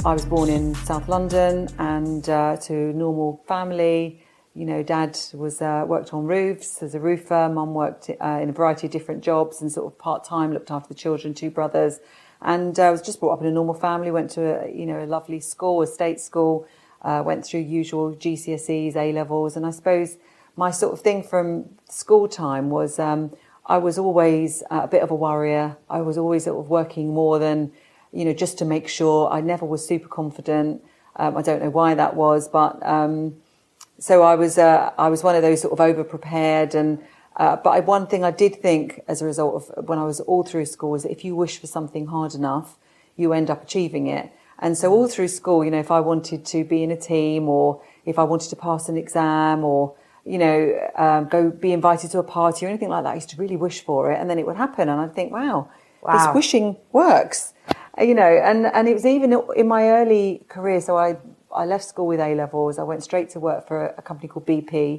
I was born in South London and to a normal family. You know, Dad was worked on roofs as a roofer. Mum worked in a variety of different jobs and sort of part-time, looked after the children, 2 brothers. And I was just brought up in a normal family, went to a lovely school, a state school, went through usual GCSEs, A-levels. And I suppose my sort of thing from school time was I was always a bit of a worrier. I was always sort of working more than, just to make sure. I never was super confident. I don't know why that was, but so I was one of those sort of over-prepared. And but one thing I did think as a result of when I was all through school is that if you wish for something hard enough, you end up achieving it. And so all through school, if I wanted to be in a team or if I wanted to pass an exam or go be invited to a party or anything like that, I used to really wish for it, and then it would happen, and I'd think, wow. This wishing works, and it was even in my early career. So I left school with A-levels. I went straight to work for a company called BP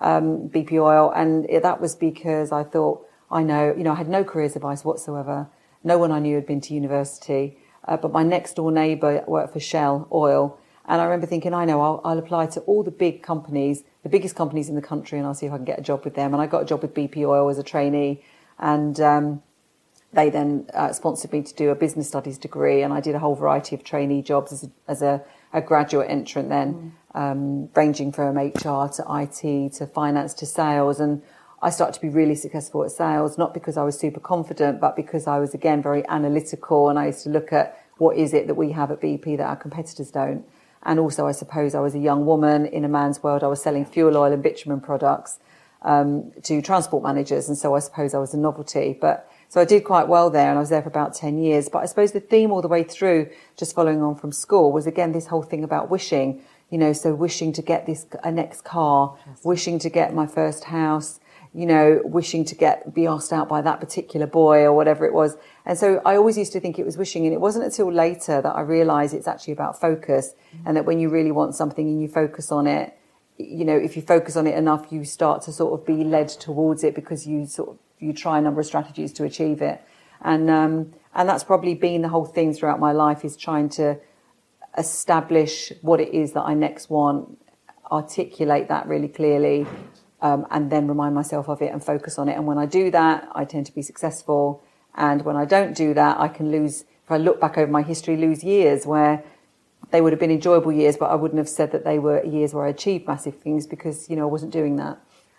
Oil, and that was because I thought, I had no careers advice whatsoever. No one I knew had been to university, but my next door neighbour worked for Shell Oil, and I remember thinking, I'll apply to all the big companies, the biggest companies in the country, and I'll see if I can get a job with them. And I got a job with BP Oil as a trainee, and they then sponsored me to do a business studies degree, and I did a whole variety of trainee jobs as a graduate entrant then, ranging from HR to IT to finance to sales. And I started to be really successful at sales, not because I was super confident, but because I was, again, very analytical, and I used to look at what is it that we have at BP that our competitors don't. And also, I suppose I was a young woman in a man's world. I was selling fuel oil and bitumen products to transport managers, and so I suppose I was a novelty. So I did quite well there, and I was there for about 10 years. But I suppose the theme all the way through, just following on from school, was again this whole thing about wishing. So wishing to get a next car, wishing to get my first house, wishing to be asked out by that particular boy or whatever it was. And so I always used to think it was wishing, and it wasn't until later that I realised it's actually about focus, and that when you really want something and you focus on it, if you focus on it enough, you start to sort of be led towards it because you try a number of strategies to achieve it. And that's probably been the whole thing throughout my life, is trying to establish what it is that I next want, articulate that really clearly, and then remind myself of it and focus on it. And when I do that, I tend to be successful. And when I don't do that, I can lose, if I look back over my history, lose years where they would have been enjoyable years, but I wouldn't have said that they were years where I achieved massive things because, I wasn't doing that.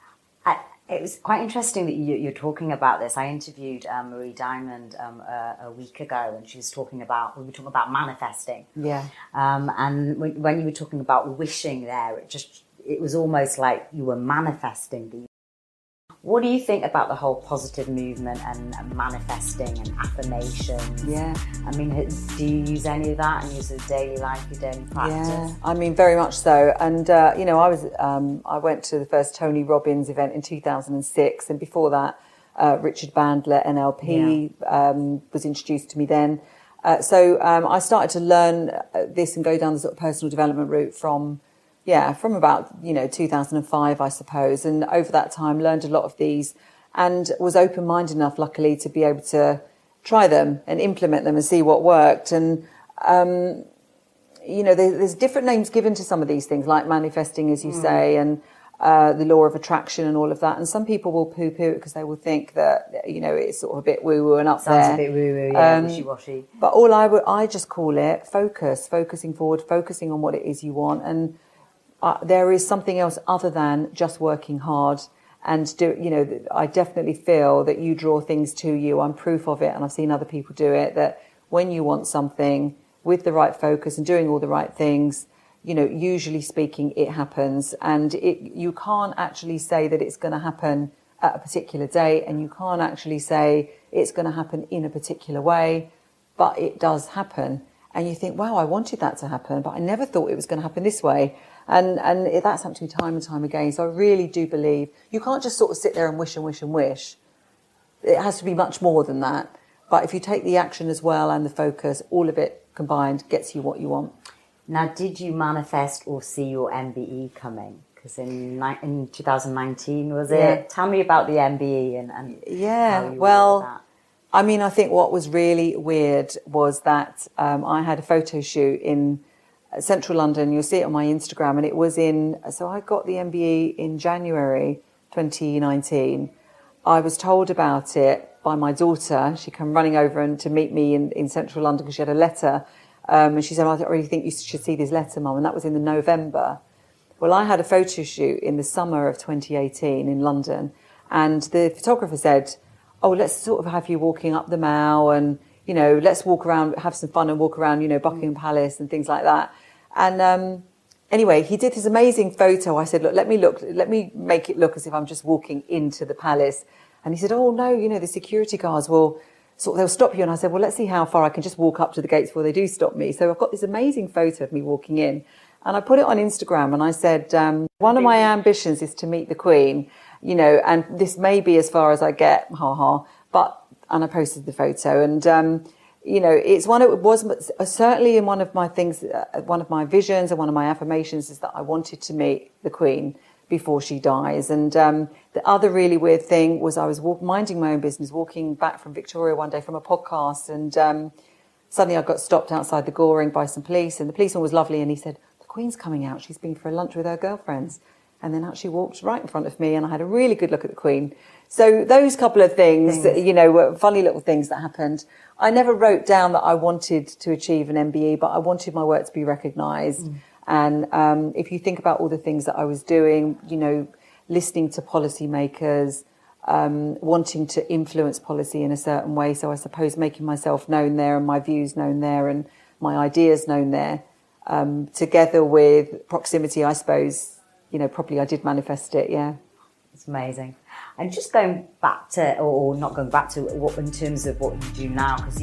It was quite interesting that you're talking about this. I interviewed Marie Diamond a week ago, and we were talking about manifesting. Yeah. And when you were talking about wishing there, it was almost like you were manifesting these. What do you think about the whole positive movement and manifesting and affirmations? Yeah. I mean, do you use any of that in your sort of daily life, your daily practice? Yeah, I mean, very much so. And, I went to the first Tony Robbins event in 2006. And before that, Richard Bandler, NLP, was introduced to me then. So I started to learn this and go down the sort of personal development route from about, 2005, I suppose. And over that time, learned a lot of these and was open-minded enough, luckily, to be able to try them and implement them and see what worked. And, there's different names given to some of these things, like manifesting, as you say, and the law of attraction and all of that. And some people will poo-poo it because they will think that, it's sort of a bit woo-woo and up there. Sounds a bit woo-woo, yeah, wishy-washy. But I just call it focusing forward, focusing on what it is you want. And there is something else other than just working hard and I definitely feel that you draw things to you. I'm proof of it, and I've seen other people do it, that when you want something with the right focus and doing all the right things, usually speaking, it happens. And you can't actually say that it's going to happen at a particular date, and you can't actually say it's going to happen in a particular way, but it does happen. And you think, wow, I wanted that to happen, but I never thought it was going to happen this way. And that's happened to me time and time again. So I really do believe you can't just sort of sit there and wish and wish and wish. It has to be much more than that. But if you take the action as well and the focus, all of it combined gets you what you want. Now, did you manifest or see your MBE coming? Because in 2019, was it? Yeah. Tell me about the MBE and yeah, how you well, were with that. I mean, I think what was really weird was that I had a photo shoot in central London. You'll see it on my Instagram. And it was so I got the MBE in January 2019. I was told about it by my daughter. She came running over to meet me in central London because she had a letter. And she said, I really think you should see this letter, Mum. And that was in the November. Well, I had a photo shoot in the summer of 2018 in London. And the photographer said, oh, let's sort of have you walking up the Mall and, let's walk around, have some fun and walk around, Buckingham Palace and things like that. And anyway, he did this amazing photo. I said, let me make it look as if I'm just walking into the palace. And he said, oh, no, the security guards they'll stop you. And I said, well, let's see how far I can just walk up to the gates before they do stop me. So I've got this amazing photo of me walking in. And I put it on Instagram and I said, one of my ambitions is to meet the Queen, and this may be as far as I get, and I posted the photo. And, it was certainly in one of my things, one of my visions and one of my affirmations is that I wanted to meet the Queen before she dies. And the other really weird thing was I was minding my own business, walking back from Victoria one day from a podcast. And suddenly I got stopped outside the Goring by some police. And the policeman was lovely. And he said, the Queen's coming out. She's been for a lunch with her girlfriends. And then actually walked right in front of me. And I had a really good look at the Queen. So those couple of things, were funny little things that happened. I never wrote down that I wanted to achieve an MBE, but I wanted my work to be recognised. And if you think about all the things that I was doing, listening to policymakers, wanting to influence policy in a certain way. So I suppose making myself known there and my views known there and my ideas known there, together with proximity, I suppose, probably I did manifest it, yeah. It's amazing. And just going back to, or not going back to, what in terms of what you do now, because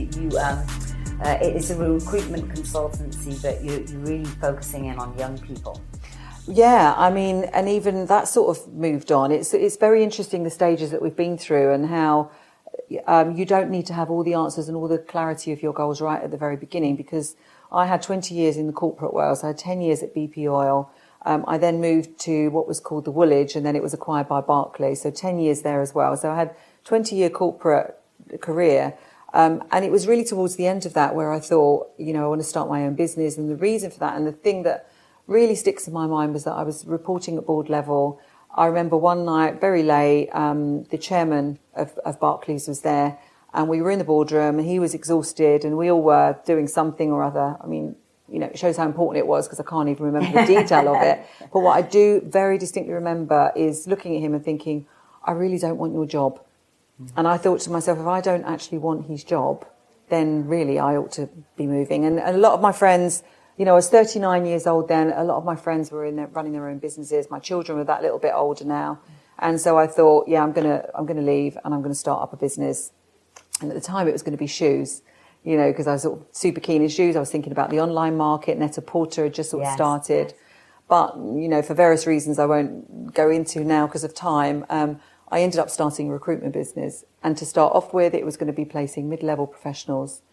it's a recruitment consultancy, but you're really focusing in on young people. Yeah, I mean, and even that sort of moved on. It's very interesting the stages that we've been through and how you don't need to have all the answers and all the clarity of your goals right at the very beginning, because I had 20 years in the corporate world. So I had 10 years at BP Oil. I then moved to what was called the Woolwich, and then it was acquired by Barclays. So 10 years there as well. So I had 20-year corporate career. And it was really towards the end of that where I thought, I want to start my own business. And the reason for that, and the thing that really sticks in my mind, was that I was reporting at board level. I remember one night, very late, the chairman of Barclays was there, and we were in the boardroom, and he was exhausted, and we all were doing something or other. I mean, it shows how important it was because I can't even remember the detail of it. But what I do very distinctly remember is looking at him and thinking, I really don't want your job. And I thought to myself, if I don't actually want his job, then really I ought to be moving. And a lot of my friends, I was 39 years old then. A lot of my friends were in there running their own businesses. My children were that little bit older now. And so I thought, yeah, I'm going to leave and I'm going to start up a business. And at the time it was going to be shoes, because I was sort of super keen in shoes. I was thinking about the online market. Net-a-Porter had just sort of started. But, for various reasons I won't go into now because of time, I ended up starting a recruitment business. And to start off with, it was going to be placing mid-level professionals.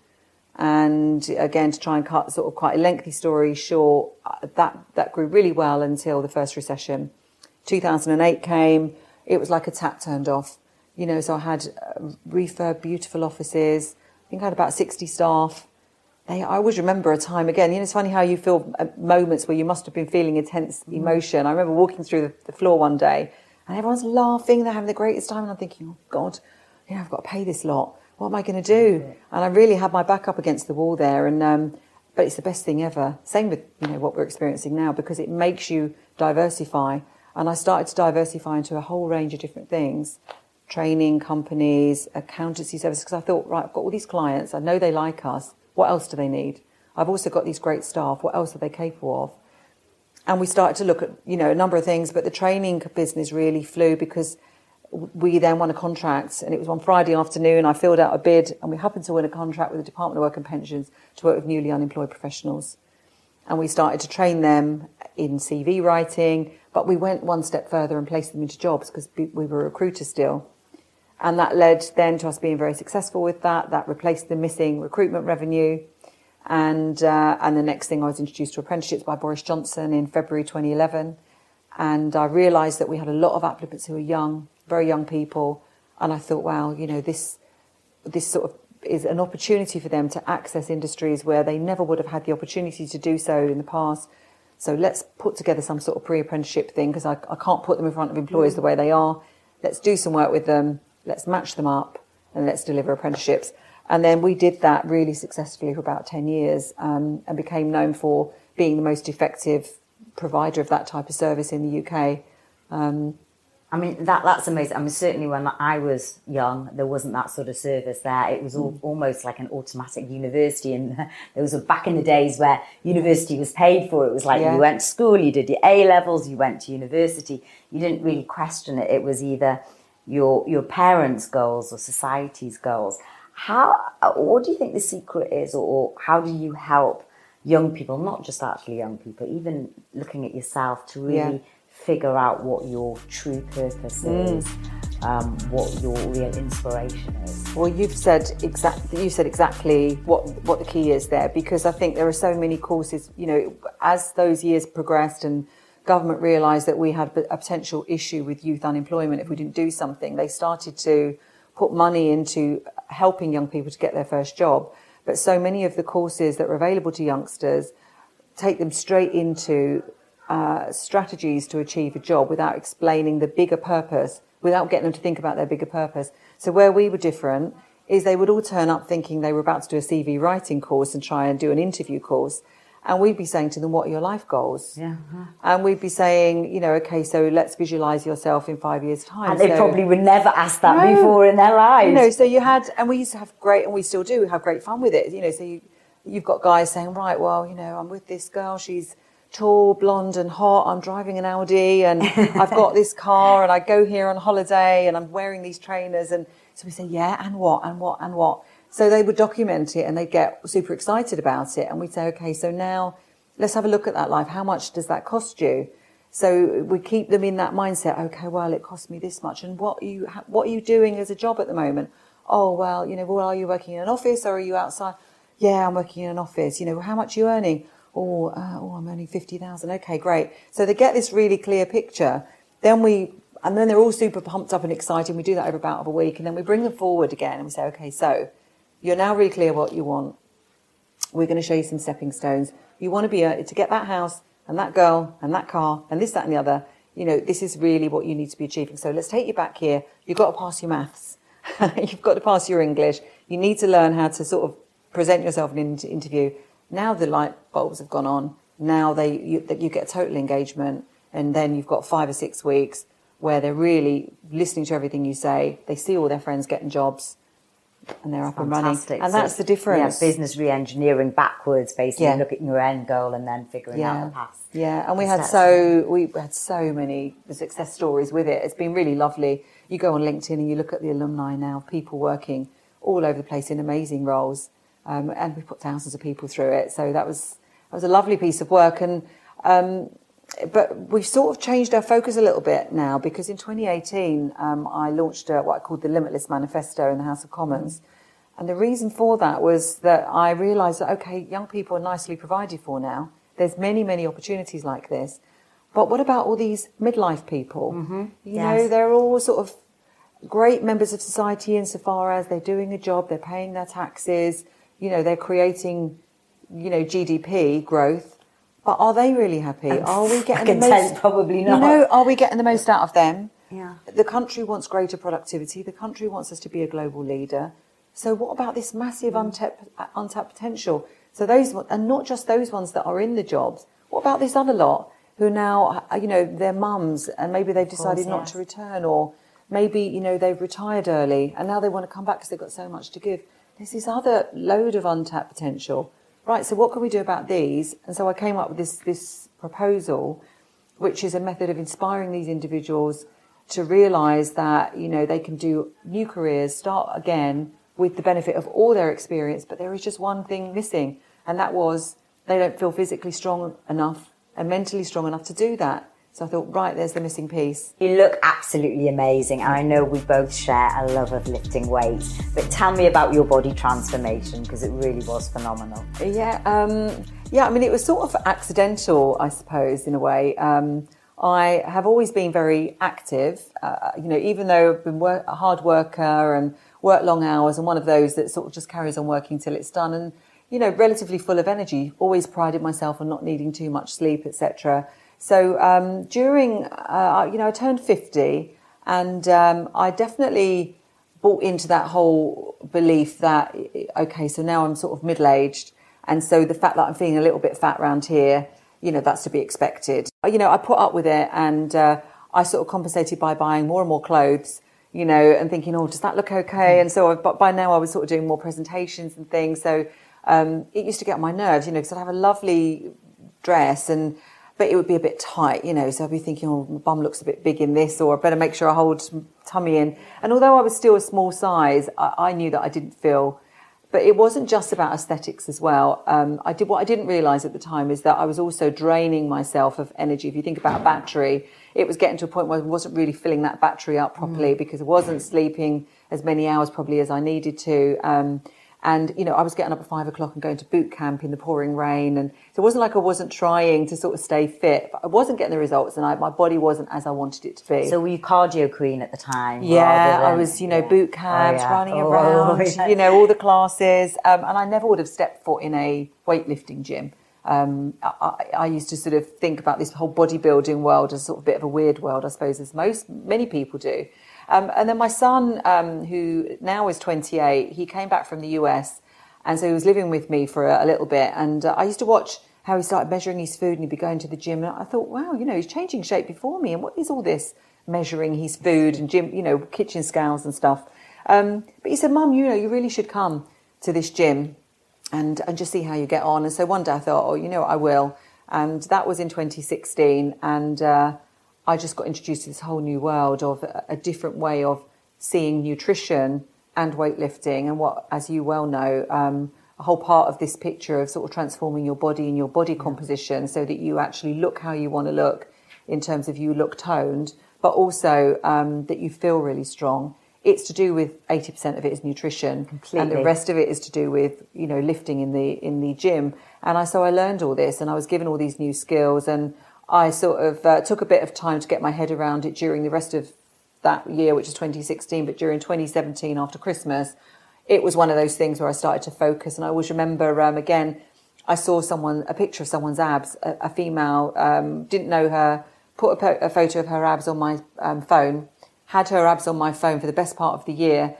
And again, to try and cut sort of quite a lengthy story short, that grew really well until the first recession. 2008 came. It was like a tap turned off. So I had refurb, beautiful offices. I think I had about 60 staff. I always remember a time, again, it's funny how you feel moments where you must have been feeling intense emotion. I remember walking through the floor one day and everyone's laughing, they're having the greatest time. And I'm thinking, oh God, I've got to pay this lot. What am I going to do? And I really had my back up against the wall there. And but it's the best thing ever. Same with, what we're experiencing now, because it makes you diversify. And I started to diversify into a whole range of different things. Training companies, accountancy services, because I thought, right, I've got all these clients. I know they like us. What else do they need? I've also got these great staff. What else are they capable of? And we started to look at, a number of things, but the training business really flew because we then won a contract, and it was one Friday afternoon. I filled out a bid, and we happened to win a contract with the Department of Work and Pensions to work with newly unemployed professionals. And we started to train them in CV writing, but we went one step further and placed them into jobs because we were recruiters still. And that led then to us being very successful with that. That replaced the missing recruitment revenue. And the next thing, I was introduced to apprenticeships by Boris Johnson in February 2011. And I realised that we had a lot of applicants who were young, very young people. And I thought, wow, this sort of is an opportunity for them to access industries where they never would have had the opportunity to do so in the past. So let's put together some sort of pre-apprenticeship thing, because I can't put them in front of employers the way they are. Let's do some work with them. Let's match them up and let's deliver apprenticeships. And then we did that really successfully for about 10 years and became known for being the most effective provider of that type of service in the UK. I mean, that's amazing. I mean, certainly when I was young, there wasn't that sort of service there. It was almost like an automatic university. And there was back in the days where university was paid for. It was like you went to school, you did your A-levels, you went to university. You didn't really question it. It was either your parents' goals or society's goals. What do you think the secret is, or how do you help young people, not just actually young people, even looking at yourself, to really figure out what your true purpose is, what your real inspiration is? Well, you said exactly what the key is there, because I think there are so many courses, you know, as those years progressed and government realised that we had a potential issue with youth unemployment if we didn't do something, they started to put money into helping young people to get their first job. But so many of the courses that are available to youngsters take them straight into strategies to achieve a job without explaining the bigger purpose, without getting them to think about their bigger purpose. So where we were different is they would all turn up thinking they were about to do a CV writing course and try and do an interview course. And we'd be saying to them, what are your life goals? Yeah. And we'd be saying, you know, okay, so let's visualise yourself in 5 years' time. And they probably would never ask that before in their lives. You know, so you had, and we used to have great, and we still do have great fun with it. You know, so you've got guys saying, right, well, you know, I'm with this girl, she's tall, blonde and hot, I'm driving an Audi and I've got this car and I go here on holiday and I'm wearing these trainers. And so we say, yeah, and what? So they would document it and they'd get super excited about it. And we'd say, okay, so now let's have a look at that life. How much does that cost you? So we keep them in that mindset. Okay, well, it cost me this much. And what are you doing as a job at the moment? Oh, well, you know, well, are you working in an office or are you outside? Yeah, I'm working in an office. You know, how much are you earning? I'm earning 50,000. Okay, great. So they get this really clear picture. Then they're all super pumped up and excited. We do that over about a week. And then we bring them forward again and we say, okay, so you're now really clear what you want. We're going to show you some stepping stones. You want to be to get that house and that girl and that car and this, that and the other. You know, this is really what you need to be achieving. So let's take you back here. You've got to pass your maths. You've got to pass your English. You need to learn how to sort of present yourself in an interview. Now the light bulbs have gone on. Now you get total engagement. And then you've got 5 or 6 weeks where they're really listening to everything you say. They see all their friends getting jobs. And they're up and running. And that's the difference. Yeah, business re-engineering backwards, basically, look at your end goal and then figuring out the path. Yeah, and we had so many success stories with it. It's been really lovely. You go on LinkedIn and you look at the alumni now, people working all over the place in amazing roles. And we put thousands of people through it. So that was a lovely piece of work. And but we've sort of changed our focus a little bit now, because in 2018, I launched what I called the Limitless Manifesto in the House of Commons. And the reason for that was that I realised that, okay, young people are nicely provided for now. There's many, many opportunities like this. But what about all these midlife people? Mm-hmm. You know, they're all sort of great members of society insofar as they're doing a job, they're paying their taxes, you know, they're creating, you know, GDP growth. But are they really happy? Are we getting the most? Probably not. You know, are we getting the most out of them? Yeah. The country wants greater productivity. The country wants us to be a global leader. So what about this massive untapped potential? So those, and not just those ones that are in the jobs. What about this other lot who now, you know, they're mums and maybe they've decided not to return, or maybe, you know, they've retired early and now they want to come back because they've got so much to give. There's this other load of untapped potential. Right, so what can we do about these? And so I came up with this proposal, which is a method of inspiring these individuals to realise that, you know, they can do new careers, start again with the benefit of all their experience, but there is just one thing missing, and that was they don't feel physically strong enough and mentally strong enough to do that. So I thought, right, there's the missing piece. You look absolutely amazing. And I know we both share a love of lifting weights. But tell me about your body transformation, because it really was phenomenal. Yeah, I mean, it was sort of accidental, I suppose, in a way. I have always been very active, you know, even though I've been a hard worker and work long hours and one of those that sort of just carries on working till it's done. And, you know, relatively full of energy, always prided myself on not needing too much sleep, etc. So during, I turned 50 and I definitely bought into that whole belief that, okay, so now I'm sort of middle-aged. And so the fact that I'm feeling a little bit fat around here, you know, that's to be expected. You know, I put up with it and I sort of compensated by buying more and more clothes, you know, and thinking, oh, does that look okay? And so by now I was sort of doing more presentations and things. So it used to get on my nerves, you know, because I'd have a lovely dress but it would be a bit tight, you know, so I'd be thinking, oh, my bum looks a bit big in this, or I better make sure I hold some tummy in. And although I was still a small size, I knew that I didn't feel. But it wasn't just about aesthetics as well. What I didn't realise at the time is that I was also draining myself of energy. If you think about a battery, it was getting to a point where I wasn't really filling that battery up properly because I wasn't sleeping as many hours probably as I needed to. And, you know, I was getting up at 5 o'clock and going to boot camp in the pouring rain. And so it wasn't like I wasn't trying to sort of stay fit, but I wasn't getting the results and my body wasn't as I wanted it to be. So were you cardio queen at the time? Yeah, I was, you know, boot camps, running around, you know, all the classes. And I never would have stepped foot in a weightlifting gym. I used to sort of think about this whole bodybuilding world as sort of a bit of a weird world, I suppose, as many people do. And then my son, who now is 28, he came back from the US. And so he was living with me for a little bit. And I used to watch how he started measuring his food and he'd be going to the gym. And I thought, wow, you know, he's changing shape before me. And what is all this measuring his food and gym, you know, kitchen scales and stuff? But he said, Mum, you know, you really should come to this gym and just see how you get on. And so one day I thought, oh, you know what, I will. And that was in 2016. And I just got introduced to this whole new world of a different way of seeing nutrition and weightlifting. And what, as you well know, a whole part of this picture of sort of transforming your body and your body composition so that you actually look how you want to look in terms of you look toned, but also that you feel really strong. It's to do with 80% of it is nutrition. Completely. And the rest of it is to do with, you know, lifting in the gym. And so I learned all this and I was given all these new skills and I sort of took a bit of time to get my head around it during the rest of that year, which is 2016. But during 2017, after Christmas, it was one of those things where I started to focus. And I always remember, again, I saw a picture of someone's abs, a female, didn't know her, put a photo of her abs on my phone, had her abs on my phone for the best part of the year.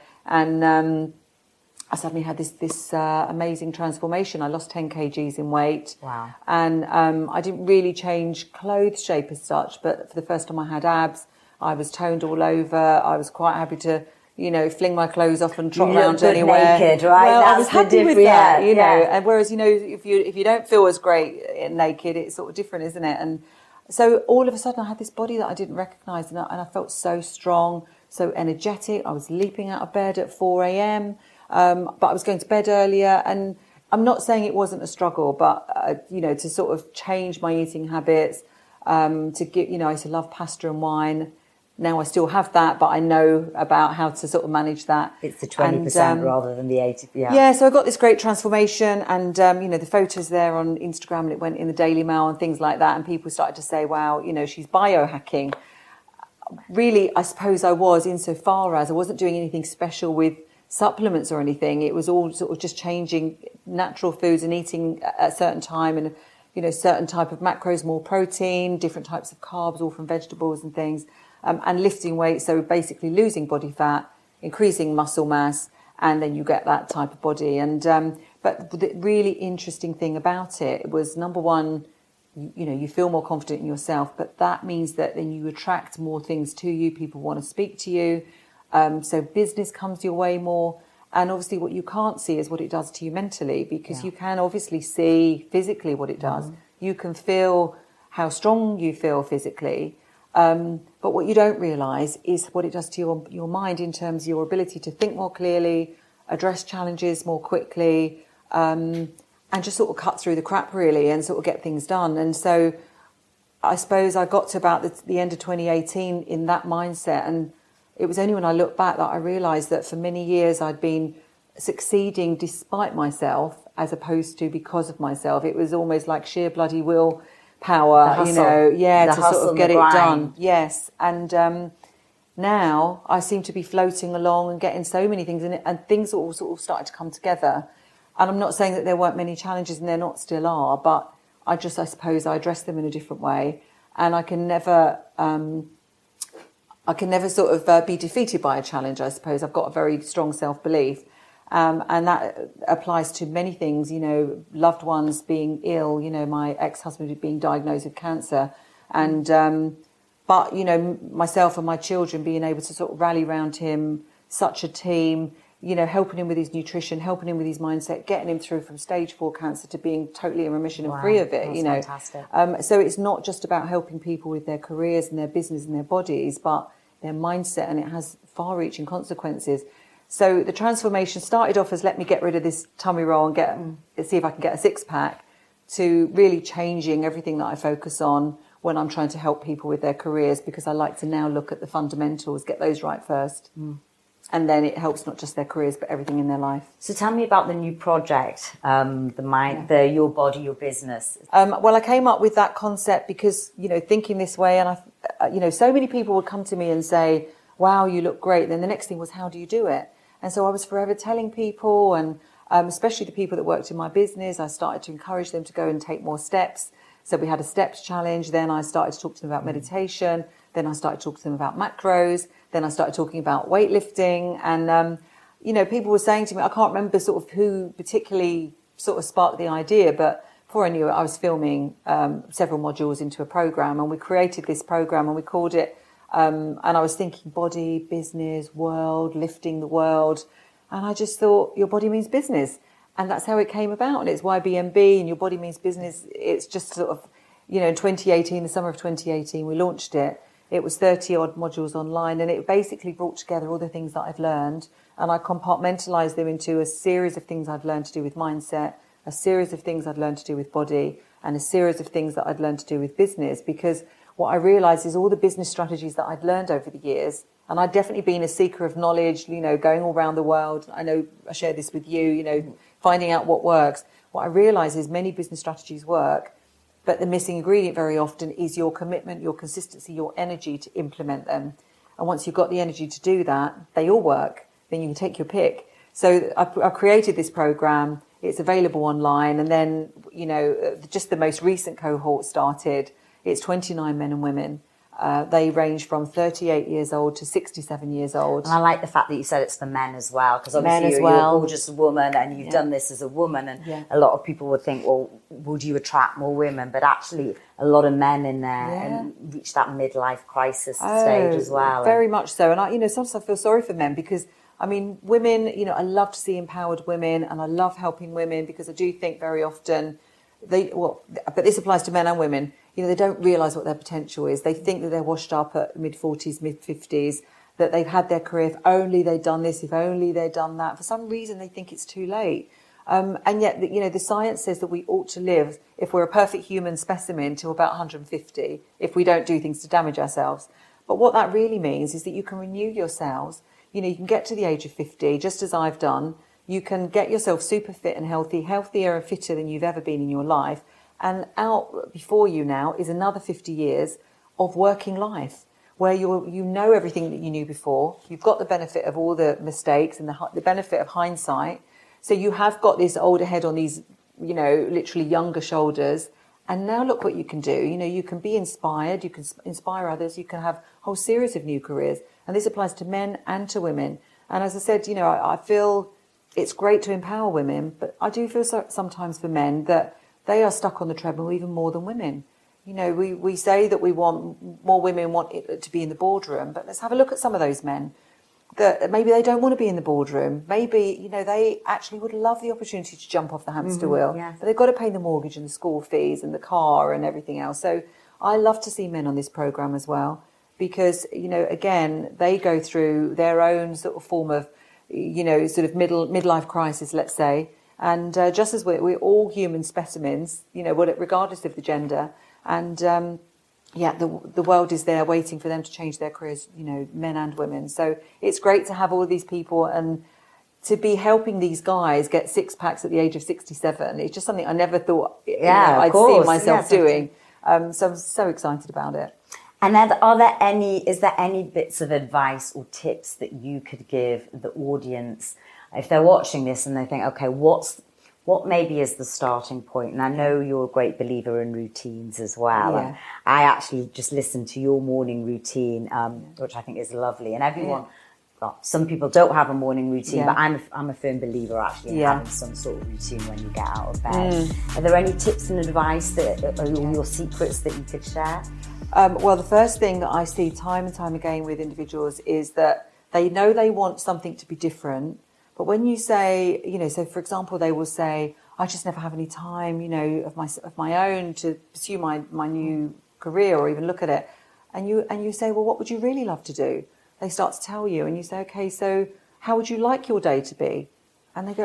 And I suddenly had this amazing transformation. I lost 10 kgs in weight. Wow. And I didn't really change clothes shape as such, but for the first time I had abs. I was toned all over. I was quite happy to, you know, fling my clothes off and trot around anywhere. Naked, right? Well, That's I was happy with that, yeah, you know. And whereas, you know, if you don't feel as great naked, it's sort of different, isn't it? And so all of a sudden I had this body that I didn't recognise and I felt so strong, so energetic. I was leaping out of bed at 4 a.m., but I was going to bed earlier. And I'm not saying it wasn't a struggle, but, you know, to sort of change my eating habits, to get, you know, I used to love pasta and wine. Now I still have that, but I know about how to sort of manage that. It's the 20% rather than the 80%. Yeah. Yeah, so I got this great transformation and, you know, the photos there on Instagram and it went in the Daily Mail and things like that. And people started to say, wow, you know, she's biohacking. Really, I suppose I was, insofar as I wasn't doing anything special with supplements or anything. It was all sort of just changing natural foods and eating at a certain time and, you know, certain type of macros, more protein, different types of carbs, all from vegetables and things. And lifting weight, so basically losing body fat, increasing muscle mass, and then you get that type of body. And but the really interesting thing about it was, number one, you know, you feel more confident in yourself, but that means that then you attract more things to you. People want to speak to you. So business comes your way more. And obviously what you can't see is what it does to you mentally, because you can obviously see physically what it does. You can feel how strong you feel physically. But what you don't realise is what it does to your mind in terms of your ability to think more clearly, address challenges more quickly, and just sort of cut through the crap really and sort of get things done. And so I suppose I got to about the end of 2018 in that mindset, and it was only when I look back that I realised that for many years I'd been succeeding despite myself as opposed to because of myself. It was almost like sheer bloody willpower, you know, to sort of get it done. Yes. And Now I seem to be floating along and getting so many things, and things all sort of started to come together. And I'm not saying that there weren't many challenges, and there not still are, but I suppose I address them in a different way. And I can never sort of be defeated by a challenge, I suppose. I've got a very strong self-belief. And that applies to many things, you know, loved ones being ill, you know, my ex-husband being diagnosed with cancer. And, but, you know, myself and my children being able to sort of rally around him, such a team, you know, helping him with his nutrition, helping him with his mindset, getting him through from stage 4 cancer to being totally in remission and free of it, you know. Fantastic. So it's not just about helping people with their careers and their business and their bodies, but their mindset, and it has far-reaching consequences. So the transformation started off as, let me get rid of this tummy roll and see if I can get a six-pack, to really changing everything that I focus on when I'm trying to help people with their careers, because I like to now look at the fundamentals, get those right first. And then it helps not just their careers, but everything in their life. So tell me about the new project, the Your Body, Your Business. Well, I came up with that concept because, you know, thinking this way, and you know, so many people would come to me and say, wow, you look great. And then the next thing was, how do you do it? And so I was forever telling people, and especially the people that worked in my business, I started to encourage them to go and take more steps. So we had a steps challenge. Then I started to talk to them about meditation. Then I started talking to them about macros. Then I started talking about weightlifting. And, you know, people were saying to me, I can't remember sort of who particularly sort of sparked the idea, but before I knew it, I was filming several modules into a program, and we created this program, and we called it, and I was thinking body, business, world, lifting the world. And I just thought, your body means business. And that's how it came about. And it's YBMB, and your body means business. It's just sort of, you know, in 2018, the summer of 2018, we launched it. It was 30 odd modules online, and it basically brought together all the things that I've learned. And I compartmentalized them into a series of things I've learned to do with mindset, a series of things I'd learned to do with body, and a series of things that I'd learned to do with business. Because what I realized is all the business strategies that I'd learned over the years, and I'd definitely been a seeker of knowledge, you know, going all around the world. I know I shared this with you, you know, finding out what works. What I realize is many business strategies work, but the missing ingredient very often is your commitment, your consistency, your energy to implement them. And once you've got the energy to do that, they all work. Then you can take your pick. So I created this program. It's available online. And then, you know, just the most recent cohort started. It's 29 men and women. They range from 38 years old to 67 years old. And I like the fact that you said it's for men as well, because obviously you're a gorgeous woman, and you've done this as a woman, and a lot of people would think, well, would you attract more women? But actually a lot of men in there and reach that midlife crisis stage as well. Very much so. And I, you know, sometimes I feel sorry for men, because I mean, women, you know, I love to see empowered women, and I love helping women, because I do think very often but this applies to men and women, you know, they don't realise what their potential is. They think that they're washed up at mid-40s, mid-50s, that they've had their career, if only they'd done this, if only they'd done that. For some reason, they think it's too late. And yet, you know, the science says that we ought to live, if we're a perfect human specimen, to about 150, if we don't do things to damage ourselves. But what that really means is that you can renew your cells. You know, you can get to the age of 50, just as I've done. You can get yourself super fit and healthy, healthier and fitter than you've ever been in your life. And out before you now is another 50 years of working life, where you know everything that you knew before. You've got the benefit of all the mistakes and the benefit of hindsight. So you have got this older head on these, you know, literally younger shoulders. And now look what you can do. You know, you can be inspired, you can inspire others, you can have a whole series of new careers. And this applies to men and to women. And as I said, you know, I feel it's great to empower women, but I do feel sometimes for men that they are stuck on the treadmill even more than women. You know, we say that we want more women want it to be in the boardroom, but let's have a look at some of those men that maybe they don't want to be in the boardroom. Maybe, you know, they actually would love the opportunity to jump off the hamster wheel, but they've got to pay the mortgage and the school fees and the car and everything else. So I love to see men on this program as well, because, you know, again, they go through their own sort of form of, you know, sort of midlife crisis, let's say. And just as we're all human specimens, you know, regardless of the gender. And the world is there waiting for them to change their careers, you know, men and women. So it's great to have all of these people and to be helping these guys get six packs at the age of 67. It's just something I never thought I'd see myself doing. So I'm so excited about it. And is there any bits of advice or tips that you could give the audience if they're watching this and they think, okay, what maybe is the starting point? And I know you're a great believer in routines as well. Yeah. And I actually just listened to your morning routine, which I think is lovely. And everyone, well, some people don't have a morning routine, but I'm a firm believer actually in having some sort of routine when you get out of bed. Are there any tips and advice or your secrets that you could share? Well, the first thing that I see time and time again with individuals is that they know they want something to be different. But when you say, so for example, they will say, I just never have any time, of my own to pursue my new career or even look at it. And you say, well, what would you really love to do? They start to tell you and you say, okay, so how would you like your day to be? And they go,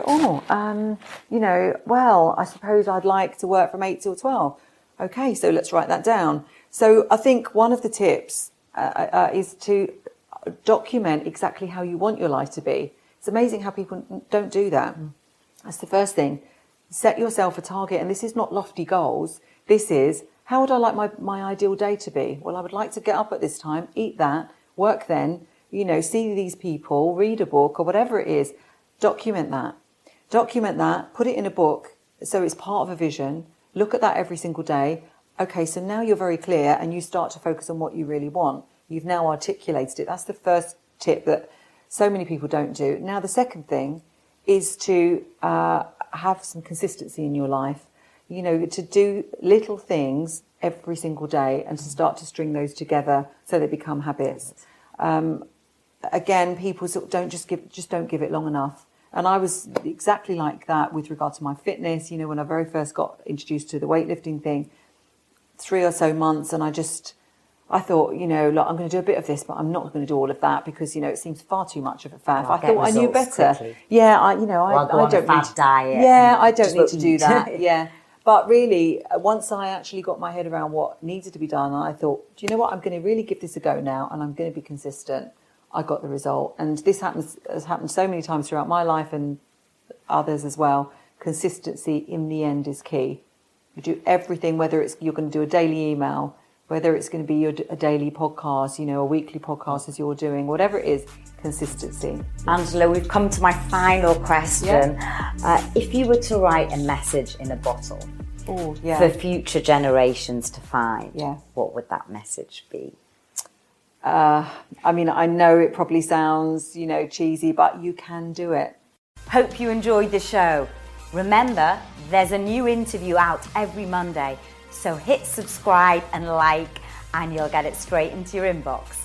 well, I suppose I'd like to work from 8 till 12. Okay, so let's write that down. So I think one of the tips is to document exactly how you want your life to be. It's amazing how people don't do that. That's the first thing. Set yourself a target, and this is not lofty goals. This is, how would I like my ideal day to be? Well, I would like to get up at this time, eat that, work then, see these people, read a book or whatever it is. Document that. Document that, put it in a book so it's part of a vision. Look at that every single day. Okay, so now you're very clear and you start to focus on what you really want. You've now articulated it. That's the first tip that so many people don't do. Now, the second thing is to have some consistency in your life, to do little things every single day and to start to string those together so they become habits. Again, people sort of don't give it long enough. And I was exactly like that with regard to my fitness. When I very first got introduced to the weightlifting thing, 3 or so months, and I thought, look, I'm going to do a bit of this, but I'm not going to do all of that because, it seems far too much of a faff. I thought I knew better. Quickly. Yeah, I don't need to diet. Yeah, I don't need to do that. Yeah. But really, once I actually got my head around what needed to be done, I thought, do you know what? I'm going to really give this a go now, and I'm going to be consistent. I got the result. And this has happened so many times throughout my life and others as well. Consistency in the end is key. You do everything, whether it's you're going to do a daily email, whether it's going to be a daily podcast, a weekly podcast as you're doing, whatever it is, consistency. Angela, we've come to my final question. If you were to write a message in a bottle for future generations to find, what would that message be? I know it probably sounds, cheesy, but you can do it. Hope you enjoyed the show. Remember, there's a new interview out every Monday, so hit subscribe and like, and you'll get it straight into your inbox.